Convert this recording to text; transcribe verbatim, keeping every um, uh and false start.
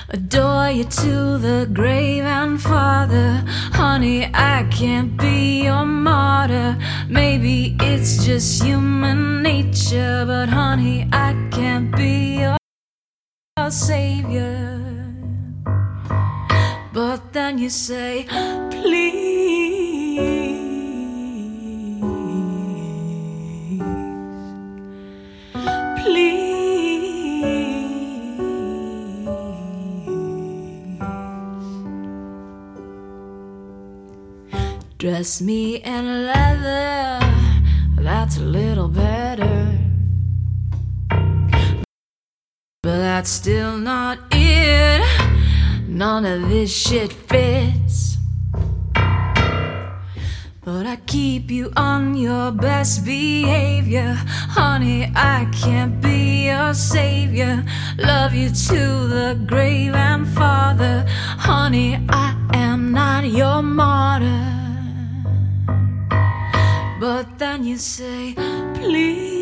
adore you to the grave and farther. Honey, I can't be your martyr. Maybe it's just human nature, but honey, I can't be your savior. But then you say, please, please, dress me in leather, that's a little better, but that's still not it. None of this shit fits, but I keep you on your best behavior. Honey, I can't be your savior. Love you to the grave and farther. Honey, I am not your martyr. But then you say, please,